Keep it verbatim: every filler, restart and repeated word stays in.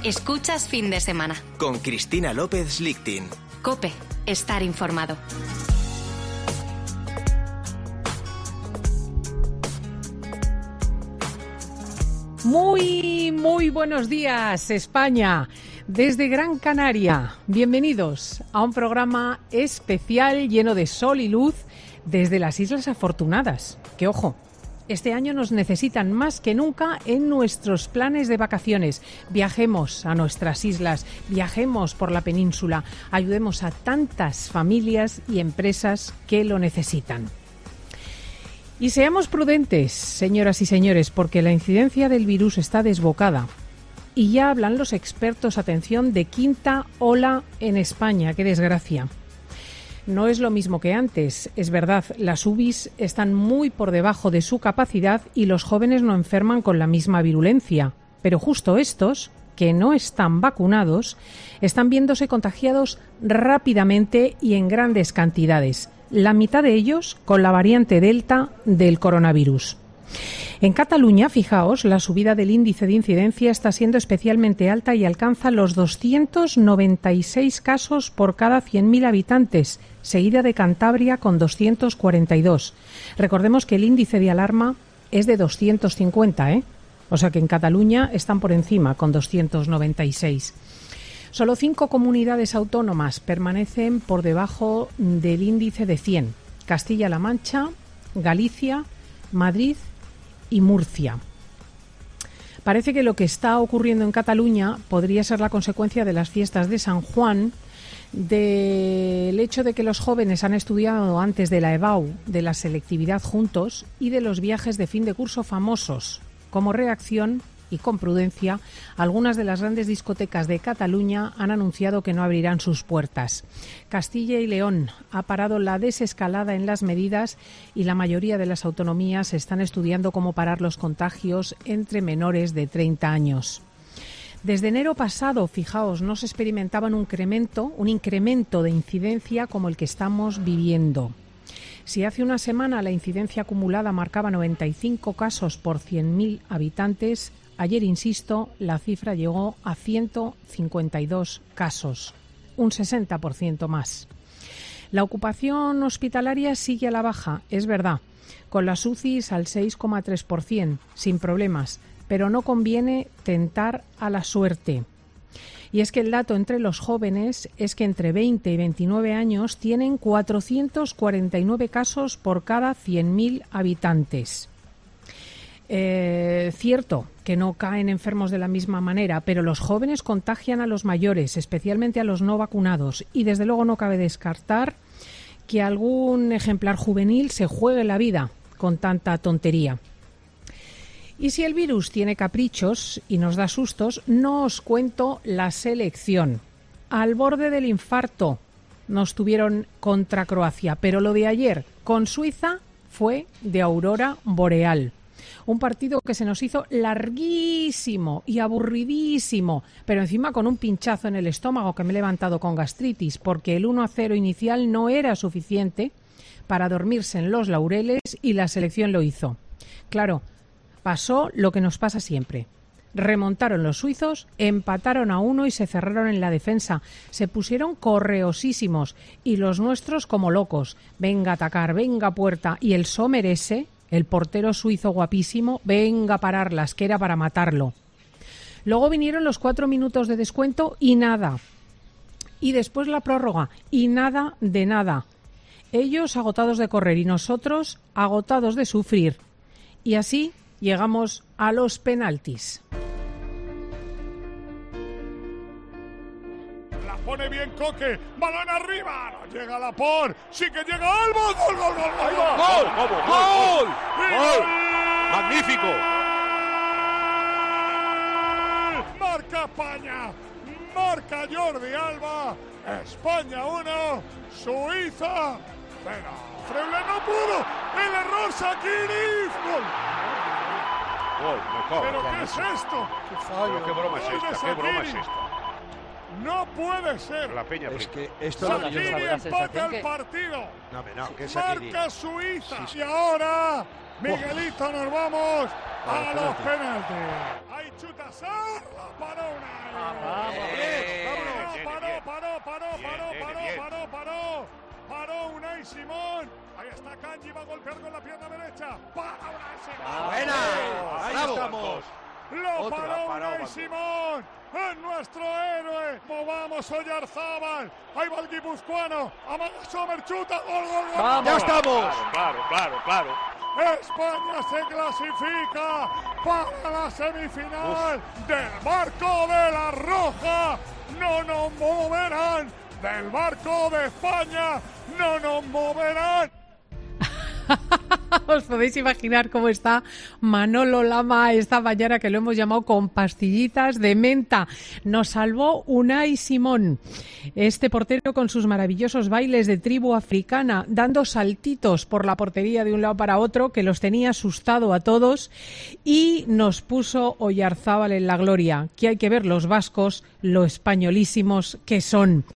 Escuchas Fin de Semana. Con Cristina López Lichtin. COPE. Estar informado. Muy, muy buenos días, España. Desde Gran Canaria, bienvenidos a un programa especial lleno de sol y luz desde las Islas Afortunadas. Que ojo, este año nos necesitan más que nunca en nuestros planes de vacaciones. Viajemos a nuestras islas, viajemos por la península, ayudemos a tantas familias y empresas que lo necesitan. Y seamos prudentes, señoras y señores, porque la incidencia del virus está desbocada. Y ya hablan los expertos, atención, de quinta ola en España. ¡Qué desgracia! No es lo mismo que antes. Es verdad, las U B Is están muy por debajo de su capacidad y los jóvenes no enferman con la misma virulencia. Pero justo estos, que no están vacunados, están viéndose contagiados rápidamente y en grandes cantidades. La mitad de ellos con la variante Delta del coronavirus. En Cataluña, fijaos, la subida del índice de incidencia está siendo especialmente alta y alcanza los doscientos noventa y seis casos por cada cien mil habitantes, seguida de Cantabria con doscientos cuarenta y dos. Recordemos que el índice de alarma es de doscientos cincuenta, ¿eh? O sea que en Cataluña están por encima con doscientos noventa y seis. Solo cinco comunidades autónomas permanecen por debajo del índice de cien. Castilla-La Mancha, Galicia, Madrid y Murcia. Parece que lo que está ocurriendo en Cataluña podría ser la consecuencia de las fiestas de San Juan, del hecho de que los jóvenes han estudiado antes de la E B A U, de la selectividad juntos y de los viajes de fin de curso famosos. Como reacción y con prudencia, algunas de las grandes discotecas de Cataluña han anunciado que no abrirán sus puertas. Castilla y León ha parado la desescalada en las medidas y la mayoría de las autonomías están estudiando cómo parar los contagios entre menores de treinta años. Desde enero pasado, fijaos, no se experimentaba un incremento, un incremento de incidencia como el que estamos viviendo. Si hace una semana la incidencia acumulada marcaba noventa y cinco casos por cien mil habitantes, ayer, insisto, la cifra llegó a ciento cincuenta y dos casos, un sesenta por ciento más. La ocupación hospitalaria sigue a la baja, es verdad, con las U C Is al seis coma tres por ciento, sin problemas, pero no conviene tentar a la suerte. Y es que el dato entre los jóvenes es que entre veinte y veintinueve años tienen cuatrocientos cuarenta y nueve casos por cada cien mil habitantes. Eh, cierto que no caen enfermos de la misma manera, pero los jóvenes contagian a los mayores, especialmente a los no vacunados, y desde luego no cabe descartar que algún ejemplar juvenil se juegue la vida con tanta tontería. Y si el virus tiene caprichos y nos da sustos, no os cuento la selección. Al borde del infarto nos tuvieron contra Croacia, pero lo de ayer con Suiza fue de aurora boreal. Un partido que se nos hizo larguísimo y aburridísimo, pero encima con un pinchazo en el estómago que me he levantado con gastritis, porque el uno a cero inicial no era suficiente para dormirse en los laureles y la selección lo hizo. Claro, pasó lo que nos pasa siempre. Remontaron los suizos, empataron a uno y se cerraron en la defensa. Se pusieron correosísimos y los nuestros como locos. Venga a atacar, venga a puerta. Y el Sommer ese, el portero suizo guapísimo, venga a pararlas, que era para matarlo. Luego vinieron los cuatro minutos de descuento y nada. Y después la prórroga y nada de nada. Ellos agotados de correr y nosotros agotados de sufrir. Y así llegamos a los penaltis. La pone bien Coque, balón arriba, no llega Laporte, sí que llega Alba, gol, gol, gol, gol, gol, gol, gol, gol, gol, magnífico. Marca España, marca Jordi Alba, España uno, Suiza, pero Freble no pudo, el error Shaqiri, gol. Gol, mejor. ¿Pero qué es esto? Qué fallo. ¿Qué broma es esta? ¿Qué broma es esta? No puede ser. La Peña es que esto Shaqiri no empata el partido. No, no, que marca Suiza. Sí, sí. Y ahora, Miguelito, nos vamos a los penaltis. Ahí chuta Sarla, paró Unai. Vamos, bien, vámonos. Paró, paró, paró, Bien, paró, bien, paró, bien. paró, paró. Paró Unai Simón. Ahí está Kanji, va a golpear con la pierna derecha. Para Unai Simón. Buena. Ahí Bravo. estamos. Lo Otra, paró paró, Unai Banco. Simón. Es nuestro héroe. Movamos Oyarzábal. Ahí va el guipuzcoano. Amaga Sommer, chuta. Gol, gol, gol. Vamos. Ya estamos. Claro, claro, claro. España se clasifica para la semifinal del barco de la Roja. No nos moverán. Del barco de España no nos moverán. Os podéis imaginar cómo está Manolo Lama esta mañana, que lo hemos llamado con pastillitas de menta. Nos salvó Unai Simón, este portero con sus maravillosos bailes de tribu africana, dando saltitos por la portería de un lado para otro, que los tenía asustado a todos, y nos puso Oyarzábal en la gloria, que hay que ver los vascos, lo españolísimos que son.